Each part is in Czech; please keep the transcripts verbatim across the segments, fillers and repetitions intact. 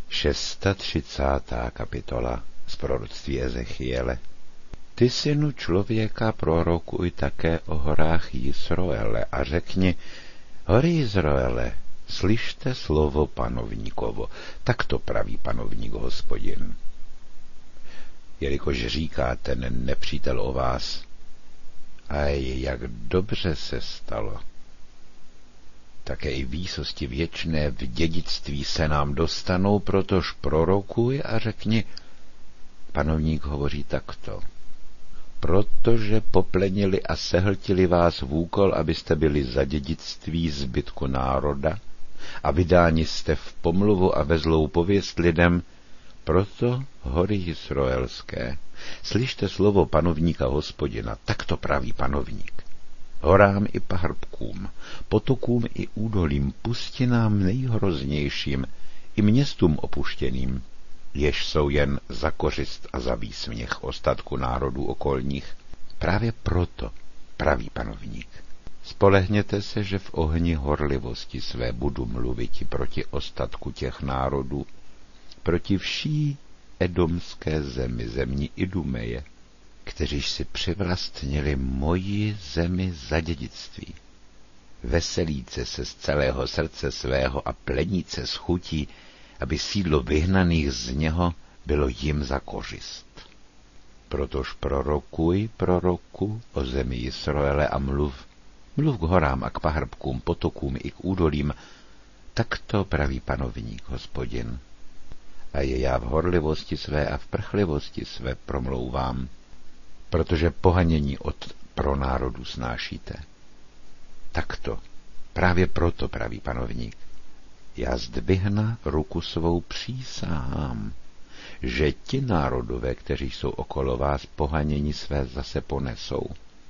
Šestátřicátá kapitola z proroctví Ezechiele. Ty, synu člověka, prorokuj také o horách Jisroele a řekni: hory Izraele, slyšte slovo panovníkovo, tak to praví panovník Hospodin. Jelikož říká ten nepřítel o vás: aj jak dobře se stalo, také i výsosti věčné v dědictví se nám dostanou, protož prorokuj a řekni: panovník hovoří takto: protože poplenili a sehltili vás v úkol, abyste byli za dědictví zbytku národa, a vydáni jste v pomluvu a ve zlou pověst lidem, proto, hory Jisroelské, slyšte slovo panovníka Hospodina, tak to praví panovník. Horám i pahrbkům, potokům i údolím, pustinám nejhroznějším, i městům opuštěným, jež jsou jen za kořist a za výsměch ostatku národů okolních. Právě proto praví panovník: spolehněte se, že v ohni horlivosti své budu mluviti proti ostatku těch národů, proti vší edomské zemi, zemi Idumeje, kteříž si přivlastnili moji zemi za dědictví. Veselíce se z celého srdce svého a pleníce z chutí, aby sídlo vyhnaných z něho bylo jim za kořist. Protož prorokuj, proroku o zemi Jisroele a mluv, mluv k horám a k pahrbkům, potokům i k údolím, tak to praví panovník Hospodin. A je já v horlivosti své a v prchlivosti své promlouvám, protože pohanění od pronárodu snášíte. Takto, právě proto praví panovník: já zdvihna ruku svou přísahám, že ti národové, kteří jsou okolo vás, pohanění své zase ponesou.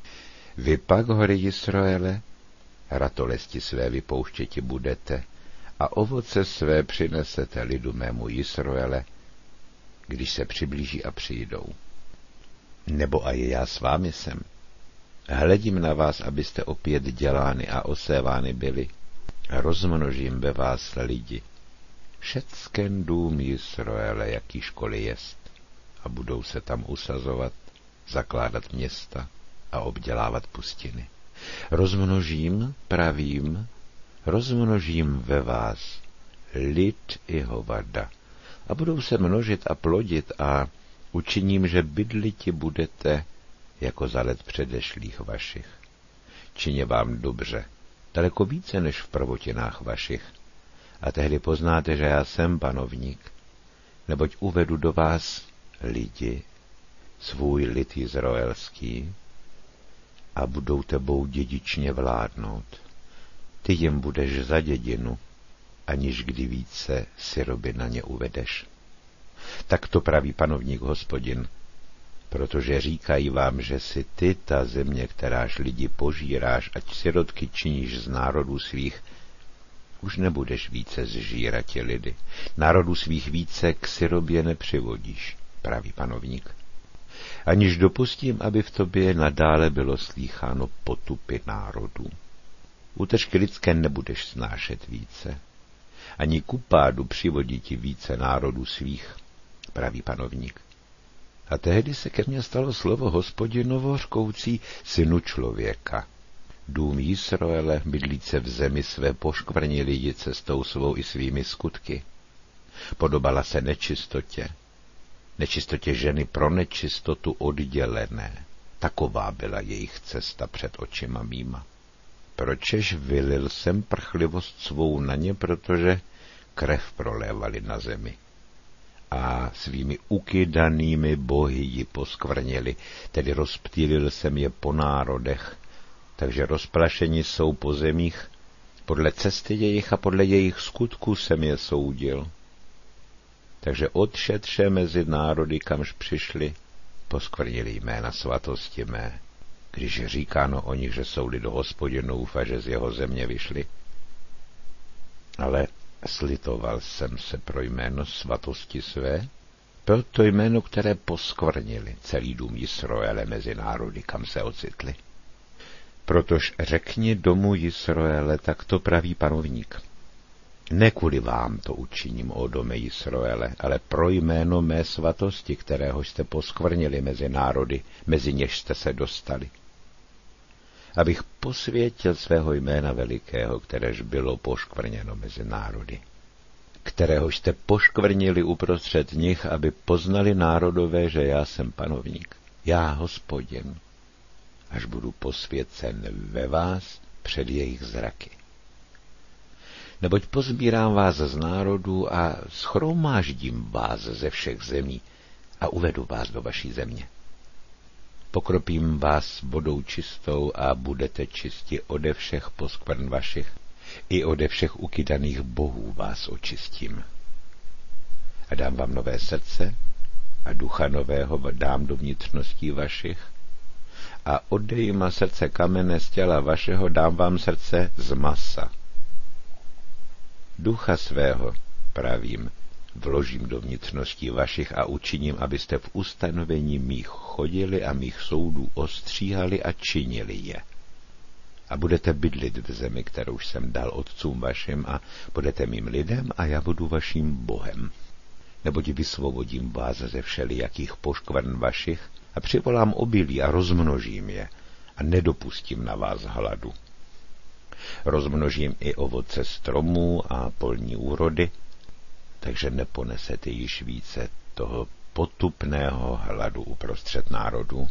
Vy pak, hory Jisroele, ratolesti své vypouštěti budete a ovoce své přinesete lidu mému Jisroele, když se přiblíží a přijdou. Nebo a je já s vámi jsem. Hledím na vás, abyste opět dělány a osévány byli. Rozmnožím ve vás lidi, všecken dům Jisroele, jaký školy jest, a budou se tam usazovat, zakládat města a obdělávat pustiny. Rozmnožím, pravím, rozmnožím ve vás lid i hovada, a budou se množit a plodit, a učiním, že bydliti budete jako za let předešlých vašich. Čině vám dobře, daleko více než v prvotinách vašich, a tehdy poznáte, že já jsem panovník, neboť uvedu do vás lidi, svůj lid izraelský, a budou tebou dědičně vládnout. Ty jim budeš za dědinu, aniž kdy více syroby na ně uvedeš. Tak to praví panovník Hospodin, protože říkají vám, že si ty ta země, kteráž lidi požíráš, ať sirotky činíš z národů svých, už nebudeš více zžírati lidy. Národů svých více k sirobě nepřivodíš, praví panovník. Aniž dopustím, aby v tobě nadále bylo slýcháno potupy národů. Útržky lidské nebudeš snášet více, ani ku pádu přivodí ti více národů svých, praví panovník. A tehdy se ke mně stalo slovo Hospodinovo řkoucí: synu člověka, dům Jisroele, bydlíce v zemi své, poškvrní lidi cestou svou i svými skutky. Podobala se nečistotě, nečistotě ženy pro nečistotu oddělené. Taková byla jejich cesta před očima mýma. Pročež vylil jsem prchlivost svou na ně, protože krev prolévali na zemi. A svými ukydanými bohy ji poskvrnili, tedy rozptýlil jsem je po národech, takže rozplašeni jsou po zemích, podle cesty jejich a podle jejich skutků jsem je soudil. Takže odšetře mezi národy, kamž přišli, poskvrnili jména svatosti mé, když říkáno o nich, že jsou lid Hospodinův a že z jeho země vyšli. Ale slitoval jsem se pro jméno svatosti své, pro to jméno, které poskvrnili celý dům Jisroele mezi národy, kam se ocitli. Protož řekni domu Jisroele, tak to praví panovník: Ne kvůli vám to učiním, o dome Jisroele, ale pro jméno mé svatosti, kterého jste poskvrnili mezi národy, mezi něž jste se dostali. Abych posvětil svého jména velikého, kteréž bylo poškvrněno mezi národy, kterého jste poškvrnili uprostřed nich, aby poznali národové, že já jsem panovník, já Hospodin, až budu posvěcen ve vás před jejich zraky. Neboť pozbírám vás z národů a shromáždím vás ze všech zemí a uvedu vás do vaší země. Pokropím vás vodou čistou a budete čisti ode všech poskvrn vašich, i ode všech ukydaných bohů vás očistím. A dám vám nové srdce a ducha nového dám do vnitřností vašich a odejma srdce kamene z těla vašeho dám vám srdce z masa. Ducha svého, pravím, vložím do vnitřností vašich a učiním, abyste v ustanovení mých chodili a mých soudů ostříhali a činili je. A budete bydlit v zemi, kterou jsem dal otcům vašim, a budete mým lidem a já budu vaším Bohem. Neboť vysvobodím vás ze všelijakých poškvrn vašich a přivolám obilí a rozmnožím je a nedopustím na vás hladu. Rozmnožím i ovoce stromů a polní úrody, takže neponesete již více toho potupného hladu uprostřed národů.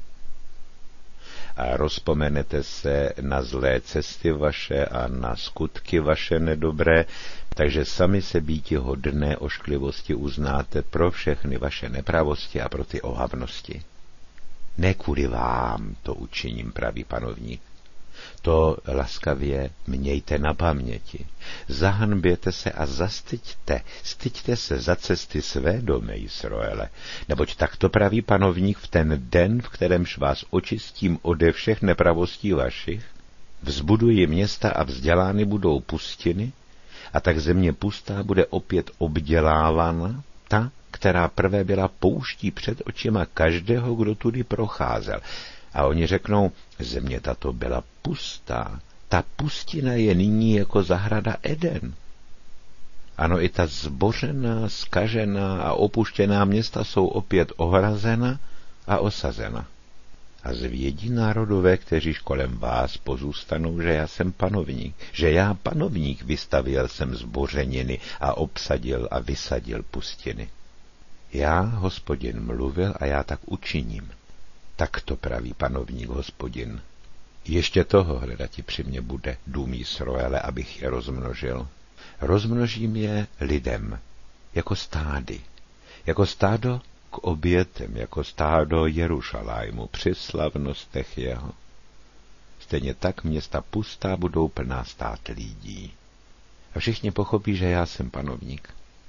A rozpomenete se na zlé cesty vaše a na skutky vaše nedobré, takže sami se býti hodné ošklivosti uznáte pro všechny vaše nepravosti a pro ty ohavnosti. Ne kvůli vám to učiním, pravý panovník. To laskavě mějte na paměti. Zahanběte se a zastyďte, styďte se za cesty své domy Jisroele, neboť takto praví panovník v ten den, v kterémž vás očistím ode všech nepravostí vašich, vzbuduji města a vzdělány budou pustiny, a tak země pustá bude opět obdělávána, ta, která prvé byla pouští před očima každého, kdo tudy procházel. A oni řeknou, země tato byla pustá, ta pustina je nyní jako zahrada Eden. Ano, i ta zbořená, zkažená a opuštěná města jsou opět ohrazena a osazena. A zvědí národové, kteříž kolem vás pozůstanou, že já jsem panovník, že já panovník vystavil jsem zbořeniny a obsadil a vysadil pustiny. Já, Hospodin, mluvil a já tak učiním. Tak to praví panovník Hospodin. Ještě toho hledati při mně bude, dům Jisroele, abych je rozmnožil. Rozmnožím je lidem, jako stády, jako stádo k obětem, jako stádo Jerušalému při slavnostech jeho. Stejně tak města pustá budou plná stát lidí. A všichni pochopí, že já jsem panovník.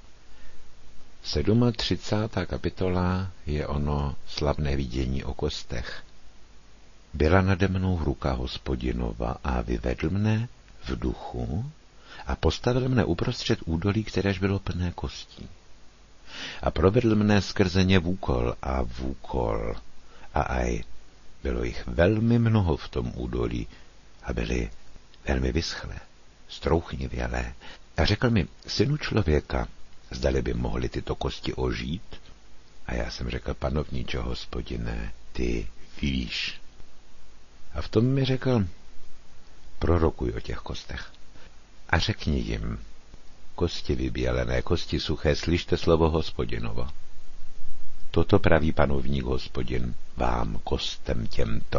třicátá kapitola je ono slavné vidění o kostech. Byla nade mnou ruka Hospodinova a vyvedl mne v duchu a postavil mne uprostřed údolí, kteréž bylo plné kostí. A provedl mne skrze ně vůkol a vůkol. A aj bylo jich velmi mnoho v tom údolí a byly velmi vyschlé, strouchnivělé. A řekl mi, synu člověka, zdali by mohly tyto kosti ožít? A já jsem řekl, panovníče Hospodine, ty víš. A v tom mi řekl, prorokuj o těch kostech. A řekni jim, kosti vybělené, kosti suché, slyšte slovo Hospodinovo. Toto praví panovník Hospodin vám, kostem těmto.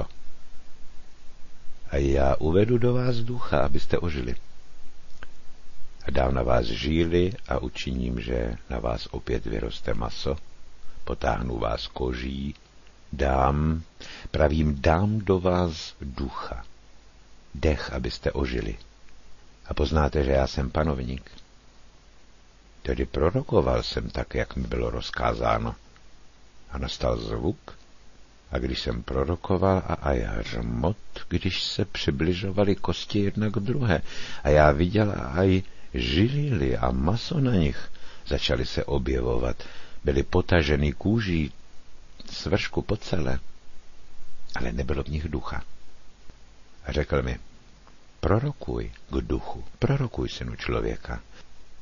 A já uvedu do vás ducha, abyste ožili. A dám na vás žíly a učiním, že na vás opět vyroste maso, potáhnu vás koží, dám, pravím, dám do vás ducha, dech, abyste ožili. A poznáte, že já jsem panovník. Tedy prorokoval jsem tak, jak mi bylo rozkázáno. A nastal zvuk, a když jsem prorokoval a aj hřmot, když se přibližovaly kosti jedna k druhé, a já viděl a aj žilily a maso na nich začaly se objevovat, byly potaženy kůží, svršku po celé, ale nebylo v nich ducha. A řekl mi, prorokuj k duchu, prorokuj, synu člověka.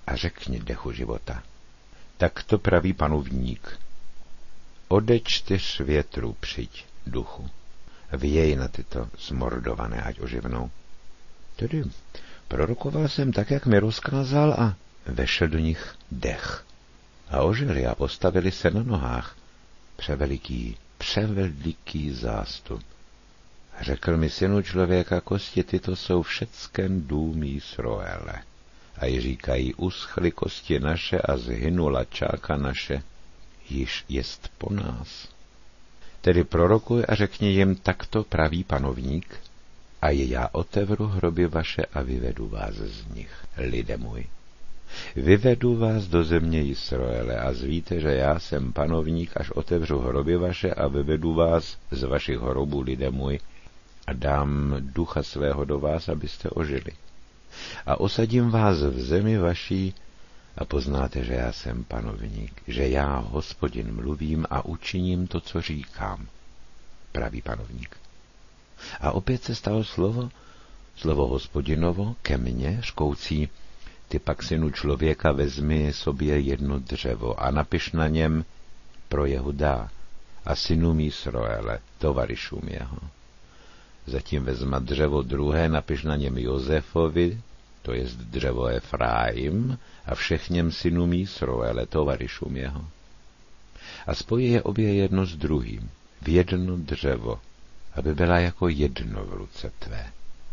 a řekni dechu života. Tak to praví panovník. Ode čtyř větrů přijď, duchu, věj na tyto zmordované, ať oživnou. Tedy prorokoval jsem tak, jak mi rozkázal, a vešel do nich dech. A ožili a postavili se na nohách. Převeliký, převeliký zástup. Řekl mi, synu člověka, kosti tyto jsou všecken dům Jisroele. A i říkají, uschly kosti naše a zhynula čáka naše, již jest po nás. Tedy prorokuj a řekni jim, takto praví panovník, a je já otevřu hroby vaše a vyvedu vás z nich, lidé můj. Vyvedu vás do země Jisroele a zvíte, že já jsem panovník, až otevřu hroby vaše a vyvedu vás z vašich hrobů, lidé můj, a dám ducha svého do vás, abyste ožili. A osadím vás v zemi vaší a poznáte, že já jsem panovník, že já, Hospodin, mluvím a učiním to, co říkám, praví panovník. A opět se stalo slovo, slovo Hospodinovo ke mně, škoucí, ty pak, synu člověka, vezmi sobě jedno dřevo a napiš na něm pro Jehudá a synům Jisroele, tovarišům jeho. Zatím vezma dřevo druhé, napiš na něm Josefovi, to jest dřevo Efraim, a všechněm synům Jisroele, tovarišům jeho. A spojí je obě jedno s druhým, v jedno dřevo, aby byla jako jedno v ruce tvé.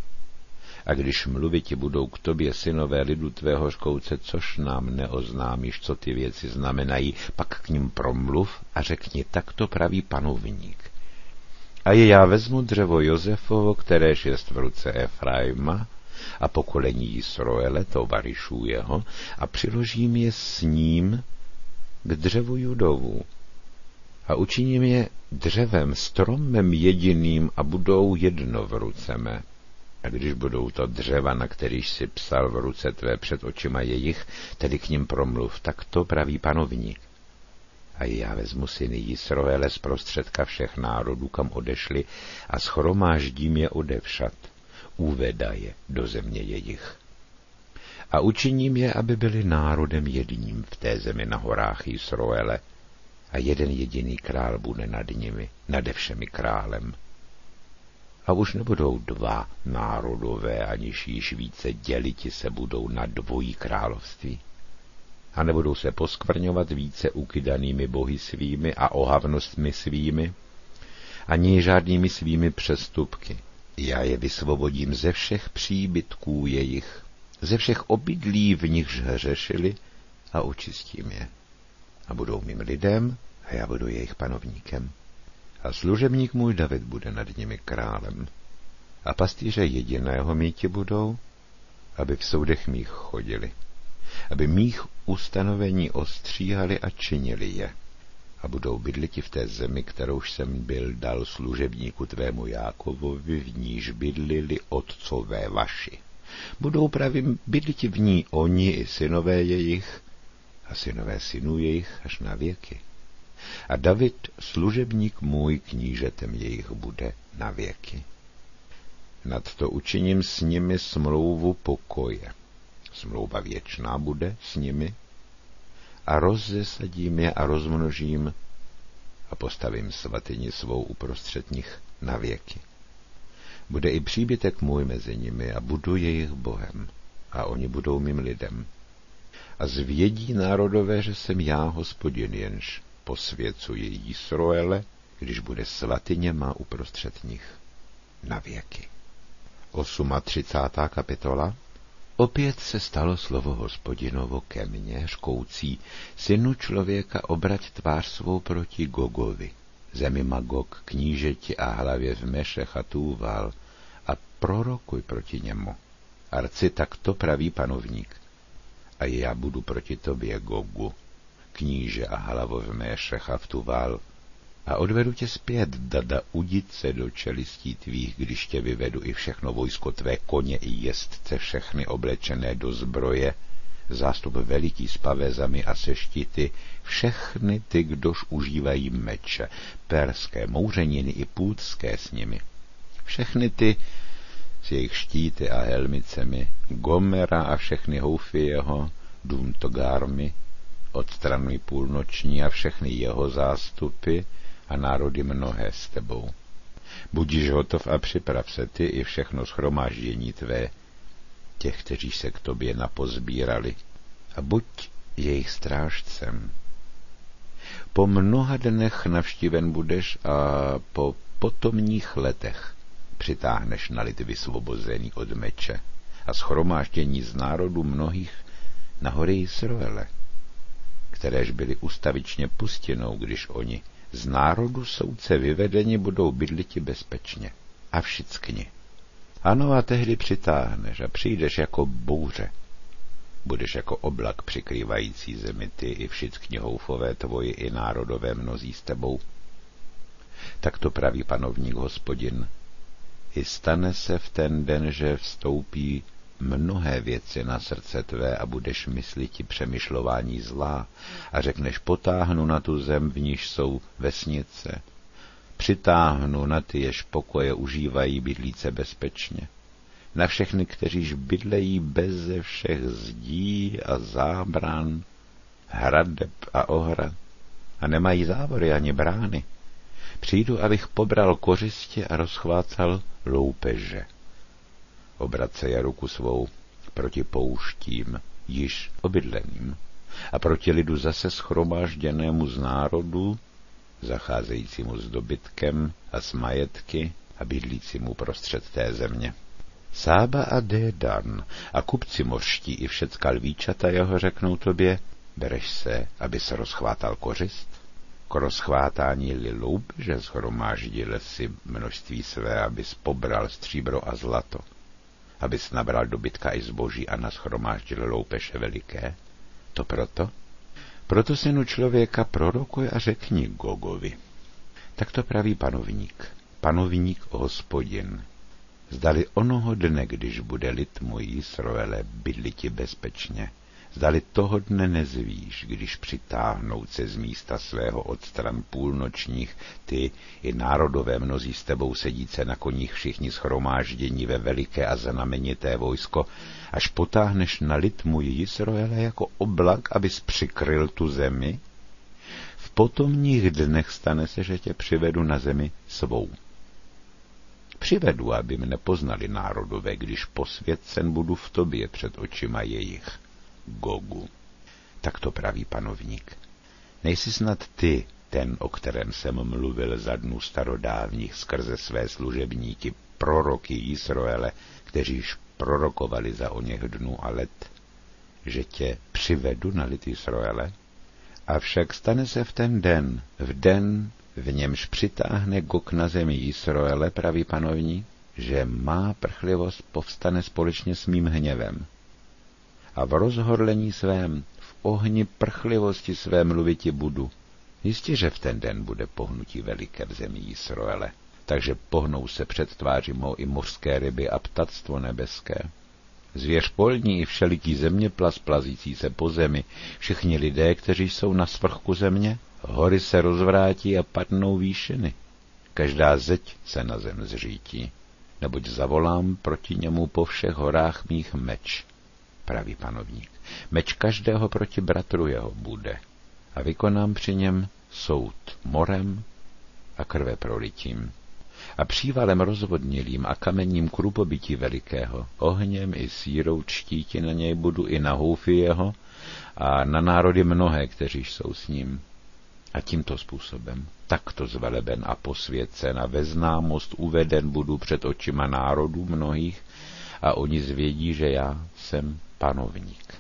A když mluviti budou k tobě synové lidu tvého, škouce, což nám neoznámíš, co ty věci znamenají, pak k ním promluv a řekni, tak to praví panovník. A je já vezmu dřevo Josefovo, kteréž jest v ruce Efraima, a pokolení Jisroele, tovarišů jeho, a přiložím je s ním k dřevu Judovu. A učiním je dřevem, stromem jediným a budou jedno v ruce mé. A když budou to dřeva, na kterých si psal v ruce tvé před očima jejich, tedy k ním promluv, tak to praví panovník. A já vezmu syny Jisroele z prostředka všech národů, kam odešli, a shromáždím je odevšad, uveda je do země jejich. A učiním je, aby byli národem jedním v té zemi na horách Jisroele, a jeden jediný král bude nad nimi, nade všemi králem. A už nebudou dva národové, aniž již více děliti se budou na dvojí království. A nebudou se poskvrňovat více ukydanými bohy svými a ohavnostmi svými, ani žádnými svými přestupky. Já je vysvobodím ze všech příbytků jejich, ze všech obydlí, v nichž hřešili, a očistím je. A budou mým lidem, a já budu jejich panovníkem. A služebník můj David bude nad nimi králem. A pastýře jediného míti budou, aby v soudech mých chodili, aby mých ustanovení ostříhali a činili je. A budou bydliti v té zemi, kterouž jsem byl dal služebníku tvému Jákovovi, v níž bydlili otcové vaši. Budou pravým bydliti v ní oni i synové jejich a synové synů jejich až na věky. A David, služebník můj, knížetem jejich bude na věky. Nad to učiním s nimi smlouvu pokoje. Smlouva věčná bude s nimi a rozzesadím je a rozmnožím a postavím svatyni svou uprostřed nich na věky. Bude i příbytek můj mezi nimi a budu jejich Bohem a oni budou mým lidem. A zvědí národové, že jsem já, Hospodin, jenž posvěcuji Jisroele, když bude svatyně má uprostřed nich na věky. třicátá osmá kapitola. Opět se stalo slovo Hospodinovo ke mně, škoucí, synu člověka, obrať tvář svou proti Gogovi, zemi Magog, knížeti a hlavě v Mešech a Túval, a prorokuj proti němu. Arci, tak to praví panovník. A já budu proti tobě, Gogu, kníže a hlavo v Mešech a v Túval, a odvedu tě zpět, dada, udit se do čelistí tvých, když tě vyvedu i všechno vojsko tvé, koně i jezdce, všechny oblečené do zbroje, zástup veliký s pavézami a se štíty, všechny ty, kdož užívají meče, perské, mouřeniny i půdské s nimi. Všechny ty s jejich štíty a helmicemi, Gomera a všechny houfy jeho, dům Togármy, odstranuj půlnoční a všechny jeho zástupy a národy mnohé s tebou. Budiš hotov a připrav se ty i všechno shromáždění tvé, těch, kteří se k tobě napozbírali, a buď jejich strážcem. Po mnoha dnech navštíven budeš a po potomních letech přitáhneš na lid vysvobozený od meče a shromáždění z národů mnohých na hory Jisroele, kteréž byli ustavičně pustinou, když oni z národu soudce vyvedeni budou bydliti bezpečně. A všickni. Ano, a tehdy přitáhneš a přijdeš jako bouře. Budeš jako oblak přikrývající zemi ty i všichni houfové tvoji i národové mnozí s tebou. Tak to praví panovník Hospodin. I stane se v ten den, že vstoupí mnohé věci na srdce tvé a budeš mysliti přemýšlování zlá a řekneš, potáhnu na tu zem, v níž jsou vesnice. Přitáhnu na ty, jež pokoje užívají bydlíce bezpečně. Na všechny, kteříž bydlejí beze všech zdí a zábran, hradeb a ohrad a nemají závory ani brány. Přijdu, abych pobral kořistě a rozchvácal loupeže. Obracej ruku svou proti pouštím, již obydleným, a proti lidu zase shromážděnému z národu, zacházejícímu s dobytkem a s majetky a bydlícímu prostřed té země. Sába a Dédan a kupci mořští i všecka lvíčata jeho řeknou tobě, bereš se, aby se rozchvátal kořist? K rozchvátání-li loupeže shromáždil si množství své, abys pobral stříbro a zlato, abys nabral dobytka i zboží a nashromáždil loupeže veliké. To proto? Proto, synu člověka, prorokuj a řekni Gogovi. Tak to praví panovník, panovník Hospodin. Zdali onoho dne, když bude lid můj Jisroele bydliti bezpečně, zdali toho dne nezvíš, když přitáhnout se z místa svého od stran půlnočních, ty i národové mnozí s tebou sedíce na koních všichni shromáždění ve veliké a znamenité vojsko, až potáhneš na lid můj Jisroele jako oblak, abys přikryl tu zemi? V potomních dnech stane se, že tě přivedu na zemi svou. Přivedu, aby mne poznali národové, když posvěcen budu v tobě před očima jejich. Gogu. Tak to praví panovník. Nejsi snad ty, ten, o kterém jsem mluvil za dnů starodávních skrze své služebníky, proroky Jisroele, kteříž prorokovali za oněch dnů a let, že tě přivedu na lid Jisroele? Avšak stane se v ten den, v den, v němž přitáhne Gog na zemi Jisroele, praví panovník, že má prchlivost povstane společně s mým hněvem. A v rozhorlení svém, v ohni prchlivosti své mluviti budu. Jistě, že v ten den bude pohnutí veliké v zemi Jisroele, takže pohnou se před tváří mou i mořské ryby a ptactvo nebeské. Zvěř polní i všeliký zeměplas plazící se po zemi, všichni lidé, kteří jsou na svrchu země, hory se rozvrátí a padnou výšiny. Každá zeď se na zem zřítí, neboť zavolám proti němu po všech horách mých meč, praví panovník. Meč každého proti bratru jeho bude a vykonám při něm soud morem a krve prolitím a přívalem rozvodnilým a kamením krupobytí velikého, ohněm i sírou čtíti na něj budu i na houfy jeho a na národy mnohé, kteří jsou s ním. A tímto způsobem, takto zveleben a posvěcen a ve známost uveden budu před očima národů mnohých a oni zvědí, že já jsem panovník.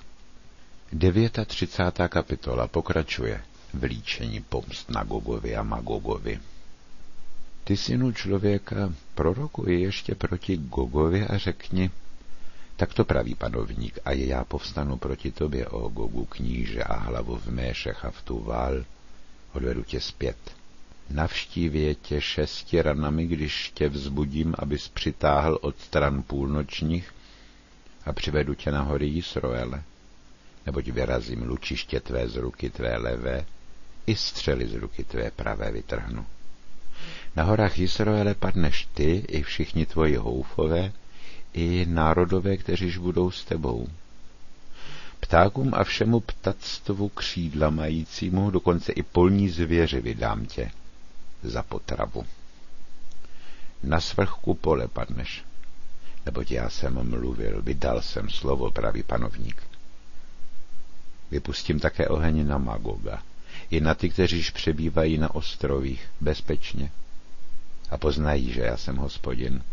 třicátá devátá kapitola pokračuje v líčení pomst na Gogovi a Magogovi. Ty, synu člověka, prorokuj ještě proti Gogovi a řekni, tak to praví panovník, a já povstanu proti tobě, o Gogu, kníže a hlavu v Méšech a v Tuval, odvedu tě zpět. Navštívě tě šesti ranami, když tě vzbudím, abys přitáhl od stran půlnočních a přivedu tě na hory Jisroele, neboť vyrazím lučiště tvé z ruky tvé levé i střely z ruky tvé pravé vytrhnu. Na horách Jisroele padneš ty i všichni tvoji houfové, i národové, kteříž budou s tebou. Ptákům a všemu ptactvu křídla majícímu, dokonce i polní zvěři vydám tě za potravu. Na svrchku pole padneš, neboť já jsem mluvil, vydal jsem slovo, pravý panovník. Vypustím také oheň na Magoga, i na ty, kteříž přebývají na ostrovích bezpečně a poznají, že já jsem Hospodin.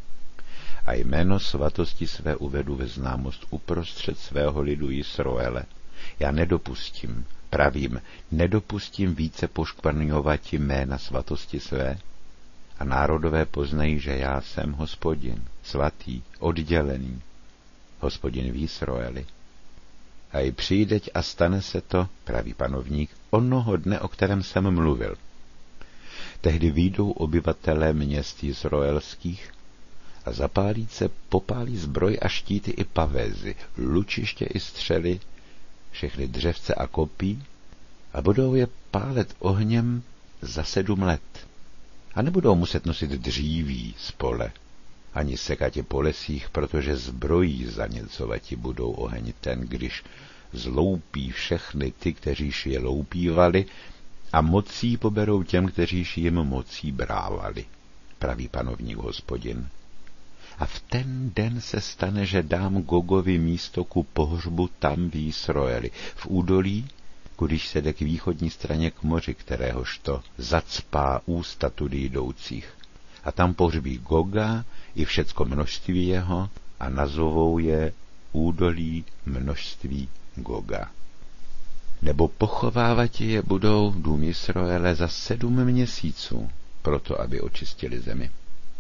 A jméno svatosti své uvedu ve známost uprostřed svého lidu Jisroele. Já nedopustím, pravím, nedopustím více poškvrňovat jména svatosti své. A národové poznají, že já jsem Hospodin, svatý, oddělený, Hospodin v Jisroeli. A i přijdeť a stane se to, pravý panovník, onoho dne, o kterém jsem mluvil. Tehdy vyjdou obyvatelé měst jizraelských a zapálí se, popálí zbroj a štíty i pavézy, lučiště i střely, všechny dřevce a kopí a budou je pálet ohněm za sedm let. A nebudou muset nosit dříví z pole, ani sekatě po lesích, protože zbrojí zaněcovati budou oheň ten, když zloupí všechny ty, kteříž je loupívali, a mocí poberou těm, kteříž jim mocí brávali, pravý panovník Hospodin. A v ten den se stane, že dám Gogovi místo ku pohřbu tam v Jisroeli, v údolí, když se jde k východní straně k moři, kteréhož to zacpá ústa tudy jdoucích. A tam pohřbí Goga i všecko množství jeho a nazovou je údolí množství Goga. Nebo pochovávat je budou dům Jisroele za sedm měsíců, proto aby očistili zemi.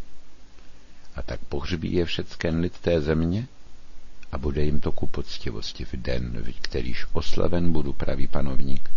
A tak pohřbí je všecken lid té země a bude jim to ku poctivosti v den, v kterýž oslaven budu, pravý panovník.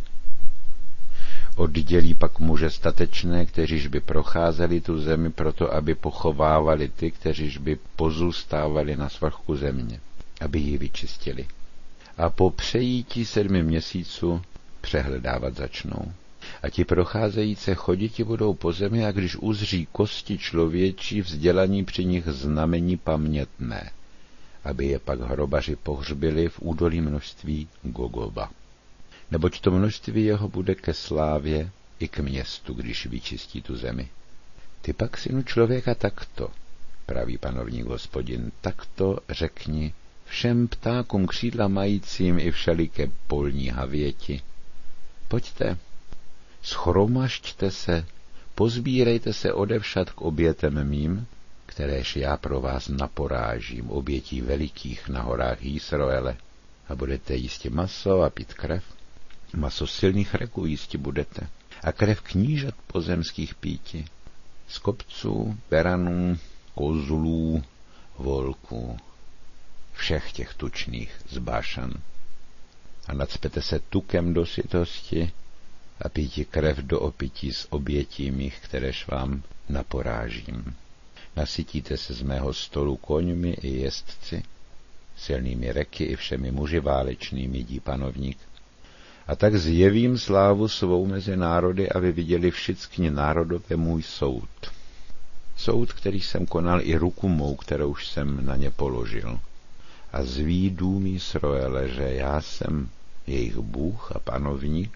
Oddělí pak muže statečné, kteříž by procházeli tu zemi proto, aby pochovávali ty, kteříž by pozůstávali na svrchu země, aby ji vyčistili. A po přejítí sedmi měsíců přehledávat začnou. A ti procházejíce choditi budou po zemi, a když uzří kosti člověčí, vzdělaní při nich znamení pamětné, aby je pak hrobaři pohřbili v údolí množství Gogova. Neboť to množství jeho bude ke slávě i k městu, když vyčistí tu zemi. Ty pak, synu člověka, takto, pravý panovník Hospodin, takto řekni všem ptákům křídla majícím i všeliké polní havěti. Pojďte, schromažďte se, pozbírejte se odevšad k obětem mým, kteréž já pro vás naporážím, obětí velikých na horách Jisroele, a budete jísti maso a pít krev. Maso silných reků jísti budete a krev knížat pozemských píti, z kopců, beranů, kozlů, volků, všech těch tučných z Bášan. A nacpete se tukem do sytosti a píti krev do opití s obětí mých, kteréž vám naporážím. Nasytíte se z mého stolu koňmi i jezdci, silnými reky i všemi muži válečnými, jdí panovník. A tak zjevím slávu svou mezi národy, aby viděli všichni národové můj soud. Soud, který jsem konal, i ruku mou, kterou jsem na ně položil. A zví dům Jisroele, že já jsem jejich Bůh a panovník,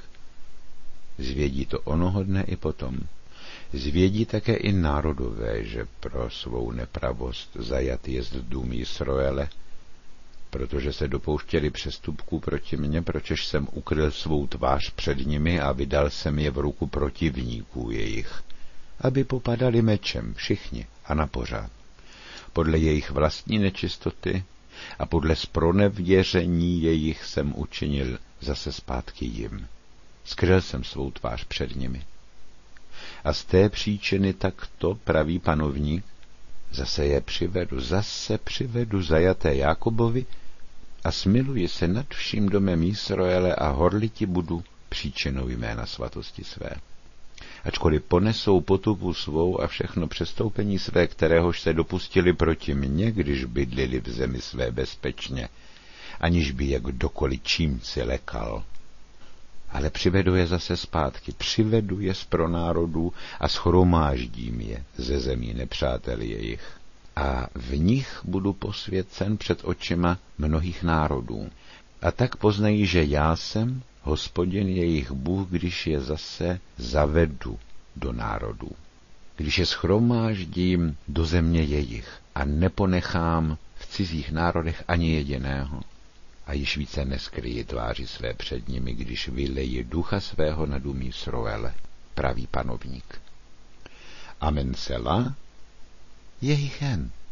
zvědí to onoho dne i potom. Zvědí také i národové, že pro svou nepravost zajat jest dům Jisroele, protože se dopouštěli přestupků proti mně, pročež jsem ukryl svou tvář před nimi a vydal jsem je v ruku protivníků jejich, aby popadali mečem všichni a napořád, podle jejich vlastní nečistoty a podle zpronevěření jejich jsem učinil zase zpátky jim. Skryl jsem svou tvář před nimi. A z té příčiny takto, pravý panovník, zase je přivedu, zase přivedu zajaté Jákobovi a smiluji se nad vším domem Jisroele a horliti budu příčinou jména svatosti své. Ačkoliv ponesou potupu svou a všechno přestoupení své, kteréhož se dopustili proti mně, když bydlili v zemi své bezpečně, aniž by je kdokoliv čímci lekal. Ale přivedu je zase zpátky, přivedu je z pronárodů a shromáždím je ze zemí nepřátel jejich. A v nich budu posvěcen před očima mnohých národů. A tak poznají, že já jsem Hospodin jejich Bůh, když je zase zavedu do národů, když je shromáždím do země jejich a neponechám v cizích národech ani jediného a již více neskryji tváři své před nimi, když vyleji ducha svého nad um Jisroele, pravý panovník. Amen sela, jejich hen.